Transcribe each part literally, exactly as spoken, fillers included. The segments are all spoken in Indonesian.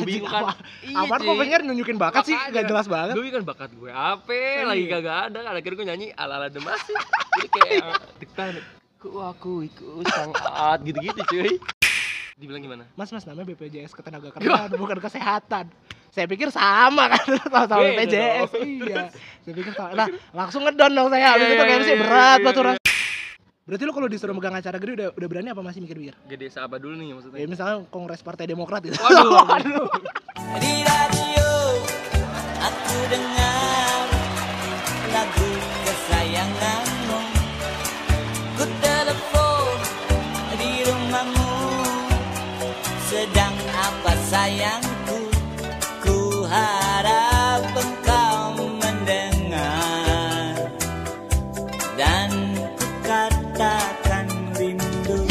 gue bingung kan. Iya, apaan kok pengen nunjukin bakat sih? Gak jelas banget. Gue kan bakat gue apa? Lagi kagak ada. Akhirnya gue nyanyi ala-ala Demas sih. Jadi kayak diktan. Ku aku ikut sangat gitu-gitu cuy. Dibilang gimana? Mas, mas namanya B P J S Ketenagakerjaan bukan kesehatan. Saya pikir sama kan, sama-sama B P J S. Iya. Saya pikir sama. Nah, langsung ngedon dong saya. Habis itu kayak sih berat banget tuh. Berarti lo kalau disuruh megang acara gede udah udah berani apa masih mikir-mikir? Gede seapa dulu nih maksudnya? Ya misalnya Kongres Partai Demokrat gitu. Waduh, waduh. Di radio aku dengar lagu kesayanganmu. Ku telepon di rumahmu. Sedang apa sayangku? Ku harap engkau mendengar dan ku katakan rindu.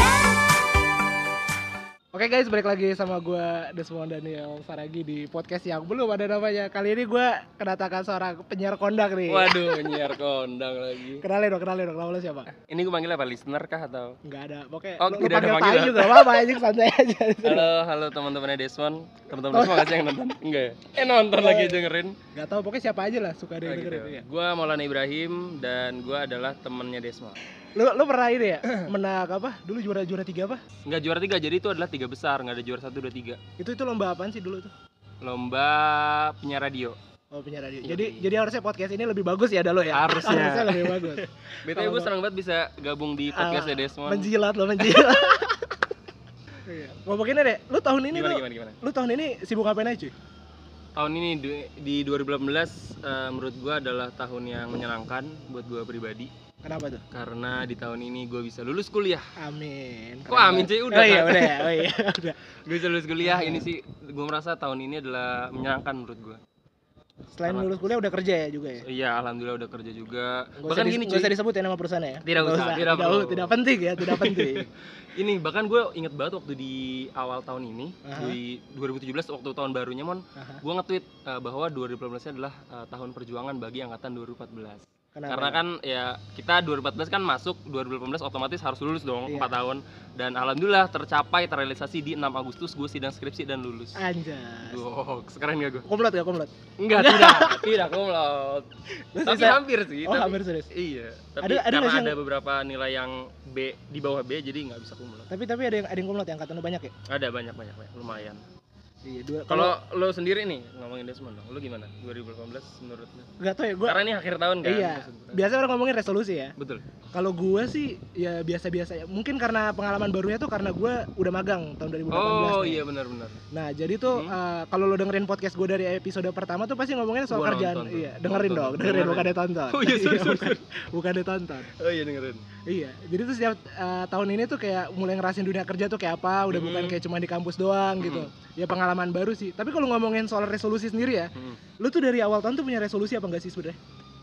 Oke guys, balik lagi sama gue Desmond Daniel Saragi di podcast yang belum ada namanya. Kali ini gue kedatangan seorang penyiar kondang nih. Waduh, penyiar kondang lagi. Kenalin dong, kenalin dong, nama lo siapa? Ini gue manggil apa? Listener kah atau? Enggak ada, pokoknya Oh, lo, tidak ada lo panggil panggilan. tai juga, apa-apa anjing santai aja. Halo, halo teman-temannya Desmond. Teman-teman Desmond nggak sih yang nonton? Enggak ya? Eh nonton lagi dengerin. Gak tau, pokoknya siapa aja lah suka ada yang Nah, dengerin. gitu. Ya. Gue Maulana Ibrahim dan gue adalah temennya Desmond. Lo, lo pernah ini ya, menang apa? Dulu juara juara tiga apa? Nggak juara tiga, jadi itu adalah tiga besar, nggak ada juara satu, dua, tiga. Itu itu lomba apaan sih dulu tuh? Lomba penyiar radio. Oh penyiar radio. Iya, Jadi iya. jadi harusnya podcast ini lebih bagus ya, ada lo ya. Harusnya. harusnya lebih bagus. B T W Kalau- gue senang banget bisa gabung di podcastnya Ah, Desmond. Menjilat lo, menjilat. Iya. Ngomongin deh, lu tahun ini Gimana, tuh, gimana, gimana? lu tahun ini sibuk ngapain aja cuy? Tahun ini di- di dua ribu delapan belas eh, menurut gue adalah tahun yang menyenangkan buat gue pribadi. Kenapa tuh? Karena di tahun ini gue bisa lulus kuliah. Amin. Kok Keren amin banget. sih? Udah Oh iya, kan? udah ya. Oh iya, udah. Gue bisa lulus kuliah, ini sih gue merasa tahun ini adalah menyenangkan menurut gue. Selain Karena- lulus kuliah udah kerja ya juga ya? Iya, alhamdulillah udah kerja juga. Nggak Bahkan usah, gini dis- nggak cuy. usah disebut ya nama perusahaan ya? Tidak Nggak usah, tidak perlu. Tidak penting ya, tidak penting. Ini bahkan gue inget banget waktu di awal tahun ini, Aha. di dua ribu tujuh belas waktu tahun barunya mon, Aha. gue nge-tweet eh, bahwa dua ribu delapan belas adalah eh, tahun perjuangan bagi angkatan dua ribu empat belas. Kenapa? Karena kan ya kita dua ribu empat belas kan masuk, dua ribu delapan belas otomatis harus lulus dong, Iya. empat tahun. Dan alhamdulillah tercapai, terrealisasi di enam Agustus gue sidang skripsi dan lulus. Anjas. Wow, keren gak gue? Komplot ya, komplot? Enggak, tidak, tidak kumlot. Lu Tapi sisa- hampir sih. Oh tapi- hampir serius. Iya, tapi Ada- ada karena nggak sih ada yang- beberapa nilai yang B di bawah B jadi nggak bisa kumlot. Tapi tapi ada yang ada yang komplot yang angkatan lu banyak ya? Ada banyak banyak, banyak lumayan. Iya, dua. Kalau lo sendiri nih ngomongin Desmond dong, lo gimana? dua ribu delapan belas menurut lo? enggak tahu ya gua. Karena ini akhir tahun kan? Iya. maksud gue. Biasa orang ngomongin resolusi ya. Betul. Kalau gua sih ya biasa-biasa ya. Mungkin karena pengalaman barunya tuh karena gua udah magang tahun dua ribu delapan belas. Oh nih. iya benar-benar. Nah, jadi tuh Hmm. uh, kalau lo dengerin podcast gua dari episode pertama tuh pasti ngomongin soal Gua kerjaan. nonton tuh. Iya, dengerin Nonton. dong, dengerin Dengerin. bukan ditonton. Oh iya, sorry, Iya, sorry, bukan, bukan ditonton. Oh iya dengerin. Iya, jadi tuh setiap uh, tahun ini tuh kayak mulai ngerasin dunia kerja tuh kayak apa, udah Hmm. bukan kayak cuma di kampus doang gitu. Ya pengalaman baru sih. Tapi kalau ngomongin soal resolusi sendiri ya, Hmm. lu tuh dari awal tahun tuh punya resolusi apa enggak sih sebenarnya?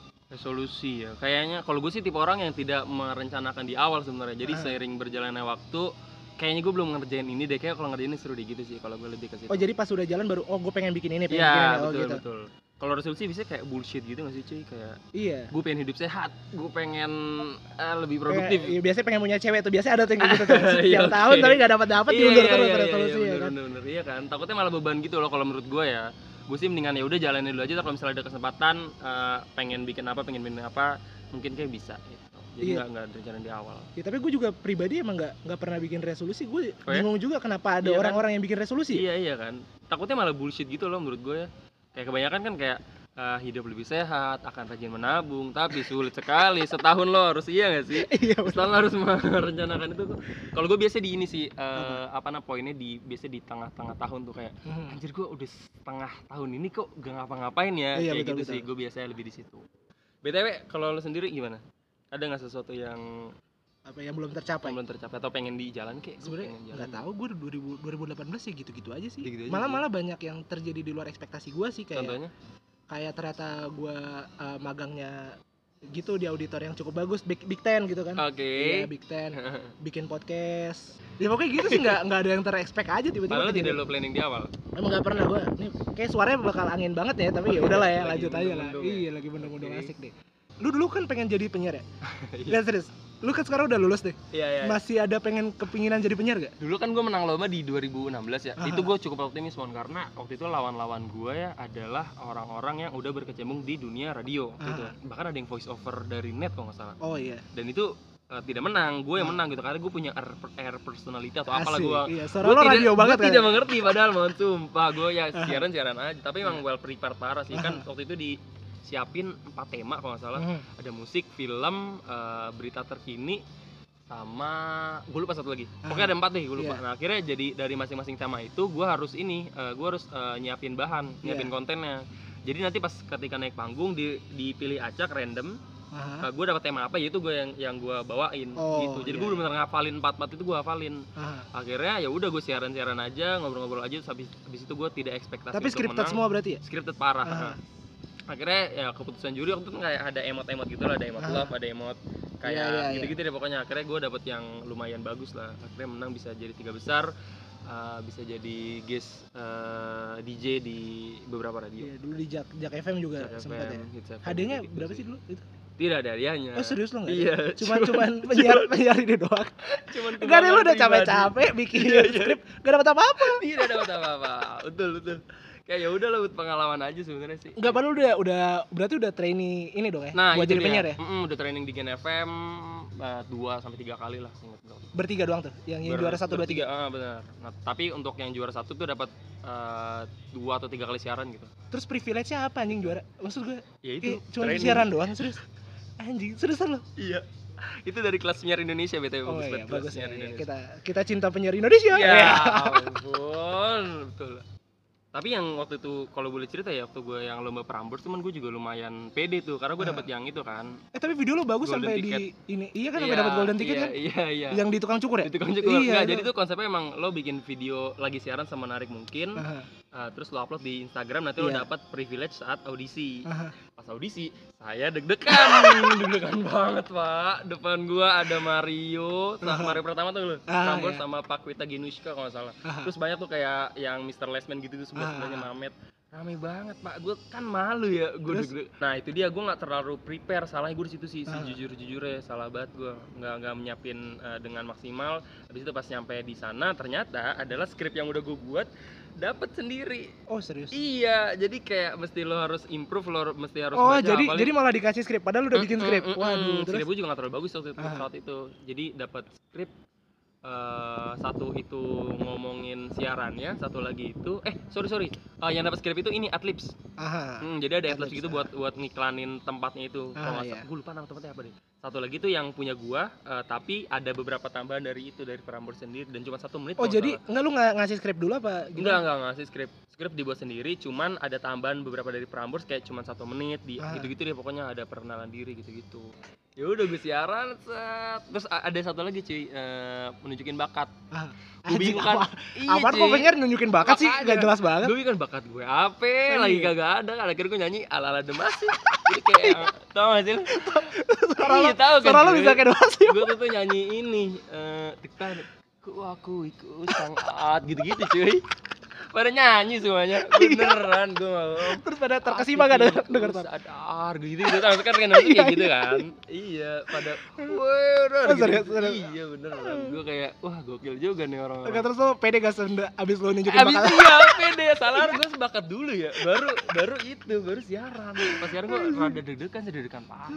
Resolusi ya. Kayaknya kalau gue sih tipe orang yang tidak merencanakan di awal sebenarnya. Jadi Ah. seiring berjalannya waktu, kayaknya gue belum ngerjain ini deh. Kayak kalau ngerjain ini seru deh gitu sih. Kalau gue lebih ke situ. Oh, jadi pas udah jalan baru oh gue pengen bikin ini, pengen Iya bikin ini. Oh betul gitu. betul. Kalau resolusi bisa kayak bullshit gitu nggak sih cuy? Kayak Iya. gue pengen hidup sehat, gue pengen eh, lebih produktif. Kayak, iya, biasanya pengen punya cewek tuh, biasanya ada tuh yang gitu tuh. Iya, Setiap oke. tahun tapi enggak dapat-dapat Iya, diundur iya, terus iya, resolusi iya, ya bener, kan. bener, bener, iya kan. Takutnya malah beban gitu loh kalau menurut gue ya. Gue sih mendingan ya udah jalanin dulu aja. Kalau misalnya ada kesempatan, eh, pengen bikin apa, pengen bikin apa, mungkin kayak bisa. Gitu. Jadi Iya. nggak nggak ada rencana di awal. Ya, tapi gue juga pribadi emang nggak nggak pernah bikin resolusi. Gue Oh ya? bingung juga kenapa ada Iya kan? orang-orang yang bikin resolusi. Iya iya kan. Takutnya malah bullshit gitu loh menurut gue ya. Kayak kebanyakan kan kayak eh, hidup lebih sehat, akan rajin menabung, tapi sulit sekali. Setahun lo harus iya nggak sih? Iya. bener. Setahun lo harus merencanakan itu. Kalau gue biasa di ini sih, eh, apa namanya poinnya di biasa di tengah-tengah tahun tuh kayak, Hmm. anjir gue udah setengah tahun ini kok gak ngapa-ngapain ya. Iya, Kayak betul, gitu betul. sih. Gue biasanya lebih di situ. B T W kalau lo sendiri gimana? Ada nggak sesuatu yang Apa yang belum tercapai? belum tercapai atau pengen di jalan kayak? Sebenarnya nggak tahu, gue dua ribu dua ribu delapan belas ya gitu-gitu aja sih. Gitu-gitu aja malah sih. malah banyak yang terjadi di luar ekspektasi gue sih, kayak Contohnya? kayak ternyata gue uh, magangnya gitu di auditor yang cukup bagus, Big, Big Ten gitu kan. Oke. Iya, Big Ten, bikin podcast. Ya pokoknya gitu sih, nggak nggak ada yang terexpect aja tiba-tiba. Padahal tidak kejadian. lo planning di awal. Emang nggak pernah gue. Nih kayak suaranya bakal angin banget ya, tapi ya udahlah ya, Lagi lanjut aja lah. mendung-mendung ya. Iya, lagi mendung-mendung Oke. asik deh. Lu dulu kan pengen jadi penyiar ya? Iya. Dan serius, lu kan sekarang udah lulus deh. Iya, iya. Masih ada pengen kepinginan jadi penyiar gak? Dulu kan gue menang lomba di dua ribu enam belas ya. Aha. Itu gue cukup optimis Mon, karena waktu itu lawan-lawan gue ya adalah orang-orang yang udah berkecimpung di dunia radio gitu. Bahkan ada yang voice over dari net kalau nggak salah. Oh iya. Dan itu uh, tidak menang, gue yang menang gitu karena gue punya air, air personality atau apalah Asik, gue. iya, suara lo radio banget gue kan? tidak mengerti padahal Mon, sumpah gue ya siaran-siaran aja. Tapi emang well prepared parah sih kan waktu itu di siapin empat tema kalau nggak salah. Mhm. Ada musik, film, uh, berita terkini, sama gue lupa satu lagi. Pokoknya ada empat deh, gue lupa. Yeah. Nah akhirnya jadi dari masing-masing tema itu gue harus ini, uh, gue harus uh, nyiapin bahan, nyiapin Yeah. kontennya. Jadi nanti pas ketika naik panggung di, dipilih acak random, Aha. uh, gue dapat tema apa, yaitu gue yang yang gue bawain Oh, gitu. Jadi iya. gue benar-benar ngafalin empat empat itu gue hafalin. Aha. Akhirnya ya udah gue siaran-siaran aja, ngobrol-ngobrol aja. Terus habis, habis itu gue tidak ekspektasi Tapi untuk scripted menang. semua berarti ya? Scripted parah. Aha. Akhirnya ya keputusan juri waktu itu kayak ada emot-emot gitu lah, ada emot Ah. love, ada emot kayak Iya, iya, gitu-gitu deh pokoknya. Akhirnya gue dapet yang lumayan bagus lah, akhirnya menang bisa jadi tiga besar, uh, bisa jadi guest uh, D J di beberapa radio. Iya, dulu di Jak, Jak F M juga Jak sempat F M, ya. Hits F M, Hadiahnya gitu berapa sih dulu itu? Tidak ada hadiahnya. Oh serius lo nggak? Iya. Cuman cuman penyiar penyiar ini doang. Cuman Enggak deh, lu udah pribadi. capek-capek bikin Iya, iya. skrip gak dapat apa-apa. Tidak dapat apa-apa. Betul betul. Kayak ya udah lah buat pengalaman aja sebenarnya sih. Enggak, padahal udah udah berarti udah trainee ini dong ya. Nah, buat itu jadi dia. penyiar ya. Mm-mm, udah training di Gen F M uh, dua sampai tiga kali lah seingat gue. Bertiga doang tuh. Yang yang Ber- juara satu dua tiga. bertiga, ah benar. Nah, tapi untuk yang juara satu tuh dapat uh, dua atau tiga kali siaran gitu. Terus privilege-nya apa anjing juara? Maksud gue Ya eh, itu. cuma training. siaran doang serius. Anjing, seriusan lo? Iya. Itu dari kelas penyiar Indonesia B T W. Oh bagus iya, banget kelas bagus ya. penyiar Iya. Indonesia. Kita kita cinta penyiar Indonesia. Ya Iya. ampun, betul. Tapi yang waktu itu kalau boleh cerita ya, waktu gue yang lomba Prambors teman gue juga lumayan pede tuh karena gue Ah. dapet yang itu kan. Eh tapi video lo bagus Golden sampai ticket. di ini. Iya kan sampai dapat golden ticket iya, kan? Iya, iya. Yang di tukang cukur ya? Itu kan cukup. Iya, Nggak, itu. jadi tuh konsepnya emang lo bikin video lagi siaran semenarik mungkin. Aha, Uh, terus lo upload di Instagram, nanti lo Iya. dapat privilege saat audisi. aha. Pas audisi, saya deg-degan, deg-degan banget pak. Depan gua ada Mario, sa- Mario pertama tuh lo, Ah, Prambors iya. sama Pak Wita Genushka kalau nggak salah. Aha. Terus banyak tuh kayak yang mister Lesman gitu tuh sebelah sebelahnya Ah. Mamet. Rame banget pak, gue kan malu ya, gue Terus? deg-deg. Nah itu dia, gue nggak terlalu prepare, salahnya gue di situ sih, Ah. sejujur-jujurnya salah banget gue, nggak nggak menyiapin uh, dengan maksimal. Habis itu pas nyampe di sana ternyata adalah skrip yang udah gue buat dapat sendiri. Oh serius? Iya, jadi kayak mesti lo harus improve, lo mesti harus Oh baca, jadi apalagi- jadi malah dikasih skrip padahal udah bikin Mm, skrip. mm, mm, Waduh, mm. terus Skrip gue juga gak terlalu bagus waktu itu, Ah. saat itu. Jadi dapat skrip eh, satu itu ngomongin siarannya, satu lagi itu eh sorry sorry Eh, yang dapat skrip itu ini Adlibs. aha. Hmm, jadi ada Adlibs, Adlibs gitu ah. buat buat ngiklanin tempatnya itu. Ah, Kalau nggak iya. salah, gue lupa nama tempatnya apa deh. Satu lagi itu yang punya gua, eh, tapi ada beberapa tambahan dari itu dari Prambors sendiri dan cuma satu menit. Oh kalau jadi nggak enggak lu nggak ngasih skrip dulu apa? salah. enggak enggak ngasih skrip. Skrip dibuat sendiri, cuman ada tambahan beberapa dari Prambors kayak cuma satu menit, di Ah. gitu-gitu deh pokoknya ada perkenalan diri gitu-gitu. Ya udah gue siaran, set. Terus a- ada satu lagi cuy, eh, menunjukin bakat. Ah. Gue Anjing, bingung kan. apa? Iya, Apaan cuy. kok pengen nunjukin bakat sih? Makanya. Gak jelas banget. Gue kan bakat gue apa Iya. lagi kagak ada kan akhirnya gue nyanyi ala-ala Demasi. Jadi kayak tau gak sih lu? Suara lo, Iya, tahu kan, suara lo cuy. bisa kayak doang sih. Gue tuh, tuh nyanyi ini eh tekan ku aku iku sangat gitu-gitu cuy. Pada nyanyi semuanya. Beneran gue mau. Terus pada terkesima gak denger denger Terus tuh. sadar gitu gitu kan kan kan kayak Iya, gitu iya. kan. Iya, pada wah udah Oh, serius, serius. Iya beneran. Gue kayak wah gokil juga nih orang. Enggak, terus lo pede gak senda abis lo nunjukin Abis bakat? iya pede salah gue sebakat dulu ya. Baru baru itu baru siaran. Pas siaran gue rada deg-degan sih deg-degan parah.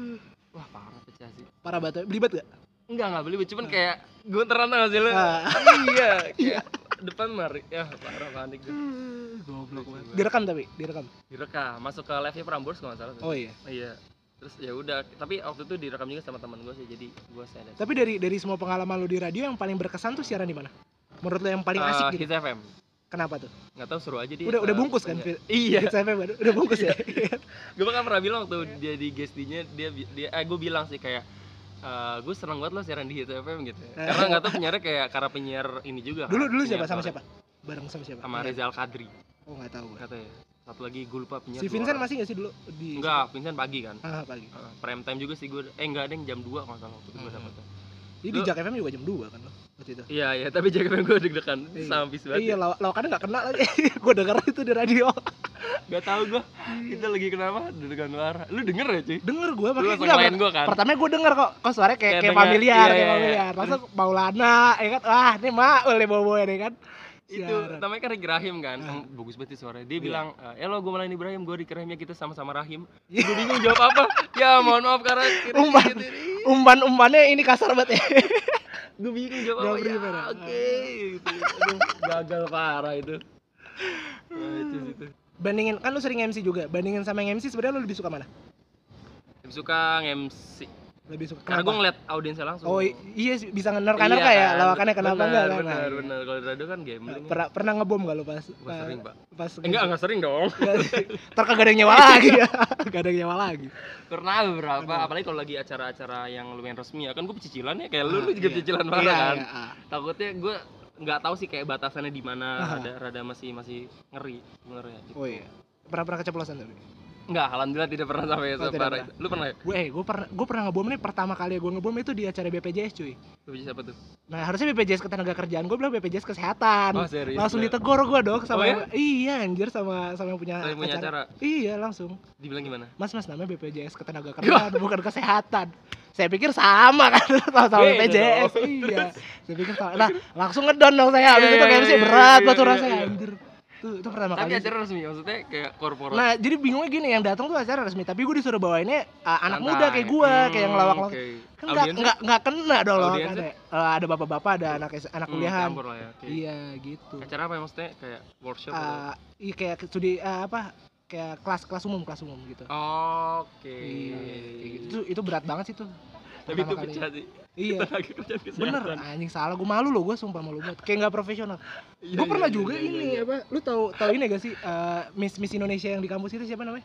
Wah parah pecah sih. Parah banget. Belibet gak? Enggak enggak beli cuman kayak gue terang tau gak sih lu? Ah. Iya kayak depan mari ya parah panik gue. Goblok banget. Direkam tapi, direkam. Direkam masuk ke live-nya Prambors kalau nggak salah. tuh. Oh iya. Iya. Terus ya udah, tapi waktu itu direkam juga sama teman gue sih, jadi gue sadar. Tapi dari dari semua pengalaman lo di radio yang paling berkesan tuh siaran di mana? Menurut lo yang paling asik gitu? Hits F M. Kenapa tuh? Nggak tahu seru aja dia. Udah udah eh, bungkus kan? punya- Fit? Iya. Hits F M udah, udah bungkus ya. Gue kan pernah bilang waktu dia di guest D-nya dia bi- dia eh gue bilang sih kayak eh gue seneng banget lo siaran di Hits F M gitu. Karena nggak tahu penyiarnya kayak karena penyiar ini juga. Dulu kan, dulu penyiar siapa sama sore. siapa? Bareng sama siapa? Sama Reza Al Kadri Oh nggak tahu gue. katanya. Satu lagi gue lupa penyiar. Si dua Vincent orang. masih nggak sih dulu di? Enggak, Vincent pagi kan. Ah pagi. Uh, prime time juga sih gue. Eh enggak, ada yang jam dua kalau nggak salah waktu itu gue Hmm. dapetnya. Jadi di Lu- Jak F M juga jam dua kan lo waktu itu. Iya, iya, tapi jaga gue deg-degan Iya. sampis banget. Iya, ya. law- lawakannya nggak kena lagi. Gue denger itu di radio. Gak tau gue, kita lagi kenapa dengan Lara. Lu denger ya cuy? Denger gue Lu makanya langsung enggak. lain gue kan? Pertama gue denger kok, kok suaranya kayak Kayak kayak denger, familiar, iya, kayak iya, familiar. iya. Masa Maulana, ya kan? Wah, ini Maul nih bawa-bawa nih kan. Itu Siaran. namanya kan Ricky Rahim kan, Ah. Em, bagus banget sih suaranya. Dia Iya. bilang, eh lo gue malah ini Ibrahim, gue Ricky Rahimnya kita sama-sama Rahim. Gue bingung jawab apa. Ya mohon maaf karena kita Umpan, gitu. umpan-umpannya ini kasar banget ya. Gue bingung jawab Jawab apa. Ya gimana? oke. Gitu. Aduh, gagal parah itu. Nah, itu situ. Bandingin, kan lu sering M C juga, bandingin sama yang M C sebenarnya lu lebih suka mana? Lebih suka nge-M C. Lebih suka Karena kenapa? gue ngeliat audiensnya langsung. Oh i- iya sih, bisa ngenerka-nerka Iya ya, kan? lawakannya kenapa Bener, enggak kan? Bener, Nah, bener. Kalau di radio kan gambling. Pernah pernah ngebom gak lu pas? Gua sering, Pak. Pas Eh, enggak, enggak sering dong. Ntar kagak ada yang nyewa lagi ya. Kagak ada yang nyewa lagi. Pernah beberapa, apalagi kalau lagi acara-acara yang lumayan resmi ya. Kan gue pecicilan ya, kayak lu, Ah, lu juga iya. pecicilan banget Iya, kan. iya, ah. Takutnya gue nggak tahu sih kayak batasannya di mana, Ah. rada rada masih masih ngeri sebenarnya gitu. Oh iya. Pernah pernah keceplosan tapi. Enggak, alhamdulillah tidak pernah sampai Oh, tidak separah pernah. itu. Lu pernah ya? Gue eh gue pernah gue pernah ngebom nih, pertama kali gue ngebom itu di acara B P J S cuy. Lu bisa siapa tuh? Nah harusnya B P J S Ketenagakerjaan, gue bilang B P J S Kesehatan. Oh, serius? Langsung Lah. ditegor gue dong sama Oh, ya? yang- iya anjir sama sama yang punya, Sama yang punya acara? Iya langsung. Dibilang gimana? Mas mas namanya B P J S Ketenagakerjaan bukan kesehatan. Saya pikir sama kan sama-sama B P J S. Beda dong. Iya. Saya pikir sama. Nah, langsung ngedon dong saya. Habis Iya, itu kayak iya, sih iya, berat iya, batu iya, rasanya iya. anjir. Tuh itu pertama Tapi kali. acara resmi maksudnya kayak korporat. Nah, jadi bingungnya gini, yang datang tuh acara resmi, tapi gue disuruh bawainnya uh, anak Santai. muda kayak gue, Hmm, kayak yang ngelawak-lawak. oke. Kan enggak Audiensnya? enggak enggak kena dong loh. Audiensnya? Ada, ada bapak-bapak, ada anak anak Hmm, kuliahan. campur lah ya. Oke. Iya, gitu. Acara apa ya maksudnya? Kayak workshop atau? Uh, iya kayak studi uh, apa? Kayak kelas-kelas umum, kelas umum gitu. Oke. Iya, kayak gitu. Itu, itu berat banget sih tuh. Tapi itu pertama kali. pecah sih. Iya. Tenaga kerjaan kesehatan. Bener, anjing salah, gue malu loh, gue sumpah malu banget, kayak nggak profesional. Iya, Gue pernah iya, juga iya, ini iya, iya. apa, lu tahu tahu ini gak sih eh, Miss Miss Indonesia yang di kampus itu siapa namanya?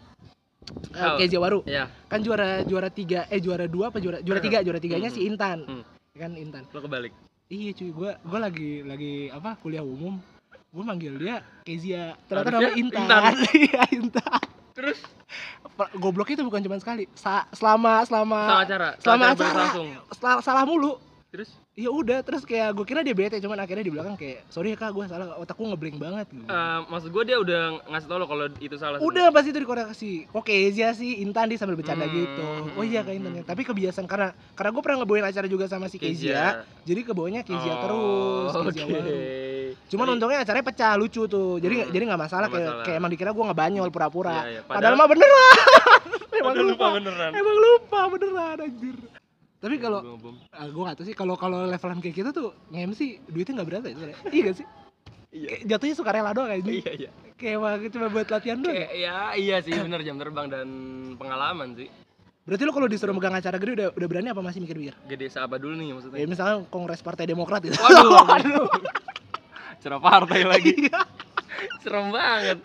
Uh, Tahu. Kezia Waru. Iya. Kan juara juara tiga eh juara dua apa juara juara tiga juara tiganya Hmm. si Intan, Hmm. kan Intan. Lo kebalik. Iya cuy, gue gue lagi lagi apa kuliah umum, gue manggil dia Kezia, ternyata Harusnya namanya Intan. Intan. Iya Intan. Terus Per- Gobloknya itu bukan cuma sekali, Sa- selama selama salah acara, selama salah acara langsung. salah, salah mulu. Terus Ya udah, terus kayak gue kira dia bete, cuman akhirnya di belakang kayak sorry ya kak, gue salah, otakku ngeblank banget gitu. eh, maksud gue dia udah ngasih tau lo kalau itu salah. Udah pas itu dikoreksi, kok Kezia sih, Intan dia sambil bercanda Hmm, gitu. Oh iya kayak Intan ya. Tapi kebiasaan karena karena gue pernah ngebawain acara juga sama si Kezia, Kezia. jadi kebawanya Kezia Oh, terus, Kezia oke. Waru. Cuman Tapi- untungnya acaranya pecah, lucu tuh. Jadi Hmm, jadi nggak masalah, nggak kayak masalah. kayak emang dikira gue ngebanyol pura-pura. Iya, iya. Padahal, Padahal- mah beneran. emang Padahal lupa, lupa beneran. Emang lupa beneran anjir. Tapi kalau Gua ngebom. ah, gue gak tau sih, kalau kalau levelan kayak gitu tuh nge-M C duitnya nggak berapa ya sebenarnya. Iya gak sih? Iya. Kayak jatuhnya sukarela doang aja. Iya, iya. Kayak emang cuma buat latihan doang. Kayak ya iya sih bener, jam terbang dan pengalaman sih. Berarti lo kalau disuruh megang acara gede udah udah berani apa masih mikir-mikir? Gede sahabat dulu nih maksudnya. Ya misalnya Kongres Partai Demokrat gitu. Waduh, waduh. Acara partai lagi. Iya. Serem banget.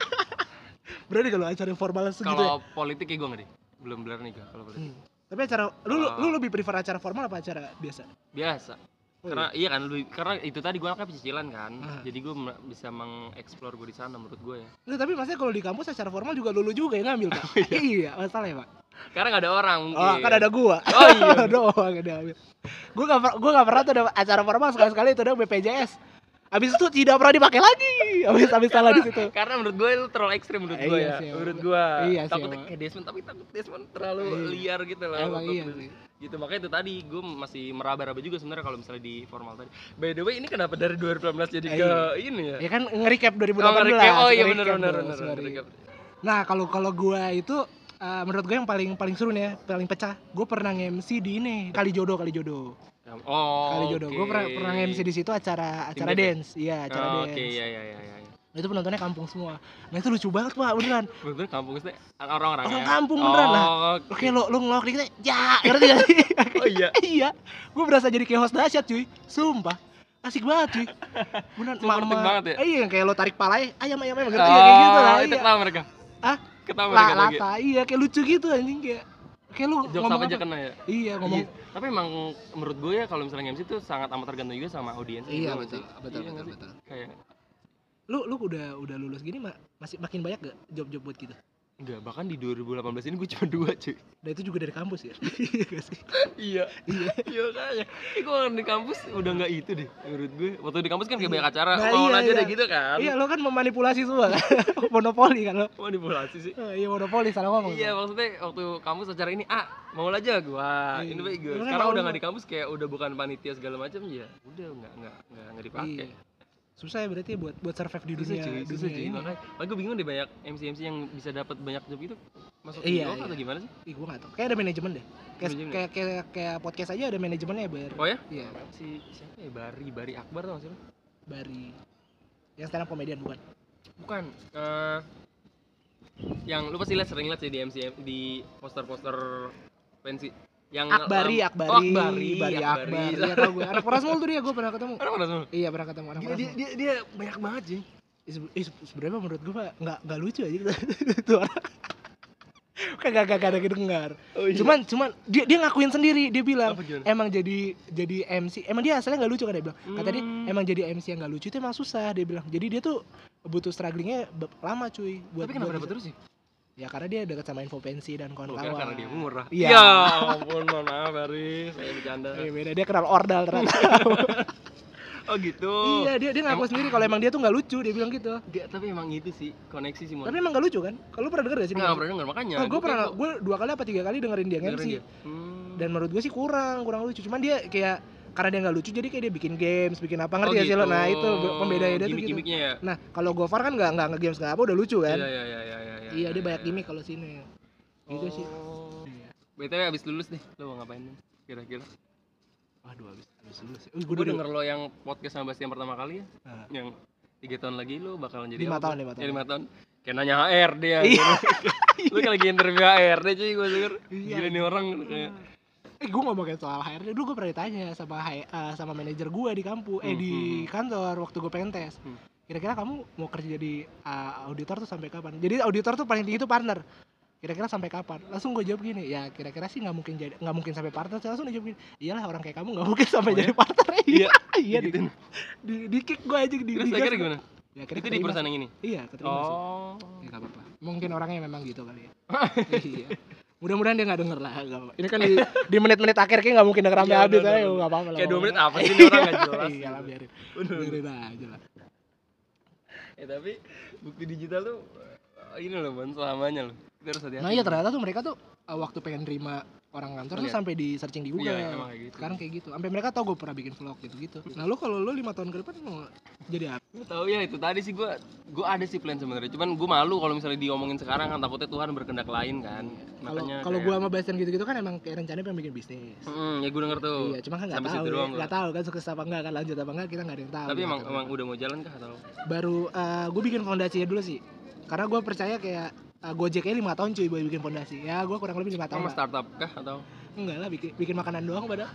Berani kalau acara formal segitu ya? Kalau politik ya gue nggak deh. Belum belar nih Kak, kalau politik. Hmm. Tapi acara lu, lu Kalau- lu lebih prefer acara formal apa acara biasa? Biasa. Oh, Karena iya kan lu karena itu tadi gue anaknya pecicilan kan. Ah. Jadi gue bisa mengeksplor gue di sana menurut gue ya. Nggak, tapi maksudnya kalau di kampus acara formal juga lulu juga yang ngambil, Pak. Iya, masalah ya, Pak. Karena nggak ada orang mungkin. Oh, kan ada gua. Oh, iya. Doang ada ambil. Gua enggak gua enggak pernah tuh ada acara formal sekali-sekali itu ada B P J S. Habis itu tidak pernah dipakai lagi. Habis habis salah di situ. Karena menurut gue itu terlalu ekstrim menurut Eh, gue iya ya. sih, Menurut emang. gue. Iya sih, Takutnya emang. kayak Desmond tapi takut Desmond terlalu Iya. liar gitu lah. Emang untuk- iya sih. Gitu makanya itu tadi gue masih meraba-raba juga sebenarnya kalau misalnya di formal tadi. By the way ini kenapa dari dua ribu delapan belas jadi Eh, ke iya. ini ya? Ya kan nge-recap dua ribu Oh, delapan belas. nge-recap. Oh iya nge-recap benar benar dong, benar. sorry. nge-recap. Nah, kalau kalau gua itu eh, menurut gue yang paling paling seru nih ya, paling pecah. Gue pernah nge-M C di ini, Kali Jodoh, Kali Jodoh. Oh. Kali Jodoh. Gue pernah pernah nge-M C di situ acara acara Tim B P? dance. Iya, acara Oh, dance. Oke iya iya iya iya. Nah, itu penontonnya kampung semua. Nah, itu lucu banget, Pak, beneran. Bener kampung sih orang-orang Orang ya? kampung beneran lah. Oh, Oke, lo lo ngelawak dikit, ya, ngerti gak sih? Oh iya. Iya. Gue berasa jadi kayak host dahsyat, cuy. Sumpah. Asik banget, cuy. Beneran Supporting banget ya? Eh, iya, kayak lo tarik palanya, ayam ayam ayam gitu, Oh, iya, kayak gitu lah. itu Iya. ketawa mereka. Ah, Ketawa La, mereka lagi. lata, iya, kayak lucu gitu anjing, kayak kayak lu Jokes ngomong apa aja apa? kena ya? Iya, ngomong. Iya. Tapi emang menurut gue ya kalau misalnya M C itu sangat amat tergantung juga sama audiens. Iya, juga betul, nggak sih? betul, Iya betul, nggak sih? betul. Kayak Lu lu udah udah lulus gini ma- masih makin banyak gak job-job buat gitu? Enggak, bahkan di dua ribu delapan belas ini gue cuma dua cuy. Nah itu juga dari kampus ya. Iya nggak sih? Iya, iya, iya kayaknya. Kayak gue di kampus udah nggak itu deh menurut gue. Waktu di kampus kan kayak banyak acara, Nah, mau iya, aja iya. deh gitu kan. Iya lo kan memanipulasi semua kan. Monopoli kan lo. Manipulasi sih. Oh, iya monopoli salah ngomong. Iya maksudnya waktu kampus acara ini ah mau aja gua Iya. ini baik gue. Lu kan Sekarang mau udah lu. nggak di kampus kayak udah bukan panitia segala macam ya. Udah nggak nggak nggak nggak dipakai. Iya. Susah ya berarti buat buat survive di Susah dunia cuy, susah dunia cuy. ini. Makanya, makanya gue bingung deh banyak M C M C yang bisa dapat banyak job itu masuk Iya, di iya. atau gimana sih? Ih gua nggak tahu. Kayak ada manajemen deh. Kayak Manajemen. kayak kayak kayak podcast aja ada manajemennya ber. Oh ya? Iya. Si siapa ya Bari Bari Akbar tau gak sih lo? Bari. Yang stand up komedian bukan? Bukan. eh yang lu pasti lihat sering lihat sih di M C M di poster-poster pensi yang Akbari, lam- Akbari, oh, Akbari, Bari Akbari. Akbar. Iya tau gue. Anak Prasmul tuh dia gue pernah ketemu. Orang mana semua? Iya pernah ketemu anak Dia, dia, Prasmul. dia, dia banyak banget sih. Eh, sebe- eh, se- sebenarnya menurut gue pak nggak nggak lucu aja gitu. Itu orang. Kagak kagak ada kedengar. Oh, iya. Cuman cuman dia dia ngakuin sendiri dia bilang Apa gimana? emang jadi jadi M C emang dia asalnya nggak lucu kan dia bilang. Kata dia Hmm. emang jadi M C yang nggak lucu itu emang susah dia bilang. Jadi dia tuh butuh strugglingnya be- lama cuy. Buat, Tapi kenapa buat dapat bisa- terus sih? Ya karena dia dekat sama info pensi dan Oh, kan kawan-kawan. karena dia murah. Iya. Ya ampun, mohon maaf Bari, saya bercanda. Eh, beda dia kenal ordal ternyata. Oh gitu. Iya dia dia ngaku sendiri kalau emang dia tuh nggak lucu dia bilang gitu. Gak, tapi emang itu sih koneksi sih mau. Tapi emang nggak lucu kan? Kalau pernah denger gak sih? nggak pernah denger makanya. Oh, gue pernah, kayak gue dua kali apa tiga kali dengerin dia dengerin M C. dia. Hmm. Dan menurut gue sih kurang, kurang lucu. Cuman dia kayak karena dia nggak lucu jadi kayak dia bikin games, bikin apa ngerti Oh, ya sih lo? gitu. Nah itu pembedanya dia tuh gitu. Gimik-gimiknya ya. Nah kalau Gofar kan nggak nggak nge-games nggak apa udah lucu kan? Iya iya iya iya iya. Iya dia banyak gimmick kalau sini. Gitu sih. Oh. Iya. B T W abis lulus nih, lo mau ngapain nih? Kira-kira. Waduh habis habis lulus. Wih, Gue gue denger lo yang podcast sama Bastian pertama kali ya, Nah. yang tiga tahun lagi lo bakalan jadi Lima apa? tahun, lima tahun. Ya, lima tahun. Kayak nanya H R dia. Iya. Lu kayak lagi interview H R deh cuy, gue denger. Iya. Gila nih orang kayak. Eh gue ngomongin soal H R D dulu gue pernah ditanya sama H- uh, sama manajer gue di kampus, eh Hmm, di hmm. kantor waktu gue pengen tes. Hmm. Kira-kira kamu mau kerja jadi uh, auditor tuh sampai kapan? Jadi auditor tuh paling tinggi tuh partner. Kira-kira sampai kapan? Langsung gue jawab gini, ya kira-kira sih nggak mungkin jadi nggak mungkin sampai partner. Sih. Langsung dia jawab gini, iyalah orang kayak kamu nggak mungkin sampai Oh, jadi ya? partner. Iya, iya di, digituin. di, di kick gue aja di. Terus di akhirnya gas. gimana? Ya, akhirnya Itu di keterima perusahaan sih. yang ini? Iya keterima sih. Oh. Ya nggak apa-apa. Mungkin orangnya memang gitu kali ya. Iya. Mudah-mudahan dia nggak denger lah. Gak apa. Ini kan di, di menit-menit akhir kayak nggak mungkin denger sampai Iya, habis bener, ayo bener. nggak apa-apa lah. Kayak dua menit ngomongnya. apa sih ini orang nggak jelas. Iya lah biarin. Bener. Biarin aja lah. Ya tapi bukti digital tuh eh, ini loh man, selamanya loh. Kita harus hati-hati. Nah iya ternyata tuh mereka tuh uh, waktu pengen terima orang kantor tuh Lihat. sampai di searching di Google. Iya, emang kayak gitu. Sekarang kayak gitu. Sampai mereka tahu gue pernah bikin vlog gitu-gitu. Nah lu kalau lu lima tahun ke depan mau jadi apa? Gue tahu ya itu tadi sih gue gue ada sih plan sebenarnya. Cuman gue malu kalau misalnya diomongin sekarang kan takutnya Tuhan berkehendak lain kan. Kalau Makanya kalau kayak- gue sama Bastian gitu-gitu kan emang kayak rencananya pengen bikin bisnis. Hmm, ya gue denger tuh. Iya, cuma kan nggak Sampai tahu, situ ya. doang nggak gua. tahu kan sukses apa enggak kan lanjut apa enggak kita nggak ada yang tahu. Tapi gitu. emang emang udah mau jalan kah atau? Baru uh, gue bikin fondasinya dulu sih, karena gue percaya kayak uh, Gojek aja lima tahun cuy baru bikin fondasi. Ya gue kurang lebih lima tahun. Emang lah. startup kah atau? Enggak lah bikin bikin makanan doang pada.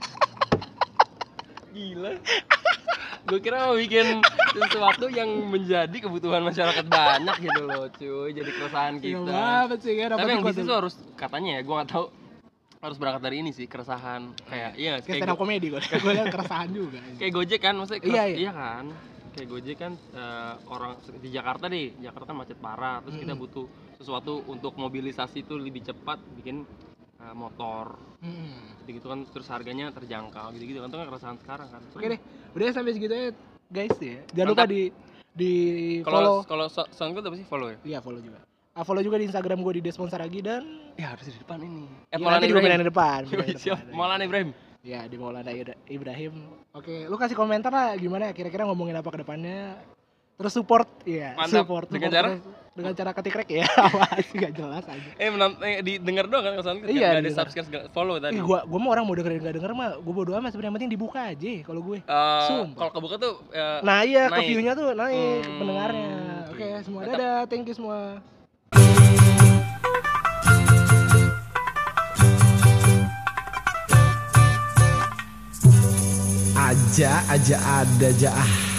Gila. Gue kira mau bikin sesuatu yang menjadi kebutuhan masyarakat banyak gitu loh cuy, jadi keresahan Iya kita. banget sih kan. Tapi yang bisnis tuh harus katanya ya, gue nggak tahu harus berangkat dari ini sih keresahan kayak iya kayak kayak, stand up go- komedi gue. Gue liat keresahan juga. kayak Gojek kan maksudnya keres- Iya, iya. kan kayak Gojek kan eh, orang di Jakarta deh, Jakarta kan macet parah, terus kita Mm-mm. butuh sesuatu untuk mobilisasi itu lebih cepat, bikin eh, motor Hmm. gitu kan, terus harganya terjangkau gitu-gitu kan, itu kan keresahan sekarang kan. Oke deh, udah sampai segitu ya guys ya. Jangan lupa Mantap. di di follow. Kalau kalau so- SoundCloud apa sih follow ya? Iya follow juga. Ah, follow juga di Instagram gue di Despon Saragi dan Ya harus di depan ini. ya, Eh, Maulana nanti di Ibrahim. di depan. Yoi, Di siap, depan. Maulana Ibrahim. Ya di Maulana Ida- Ibrahim. Oke, lu kasih komentar lah gimana kira-kira ngomongin apa ke depannya. Terus support, iya, Mantap. support. Dengan support cara? terus. Dengan cara ketik rek ya. Apa sih gak jelas aja. Eh, menant- eh didengar doang kan kalau SoundCloud? Iya, Nggak ada didengar. subscribe, nggak follow tadi. Ih, gua gua mau orang mau dengerin gak denger mah, gua bodo amat sebenarnya yang penting dibuka aja kalau gue. Eh, Sumpah. kalau kebuka tuh eh, Nah, iya, ke naik. view-nya tuh naik Hmm, pendengarnya. Oke, oke. semua Mantap. dadah, thank you semua. Aja aja ada aja ah.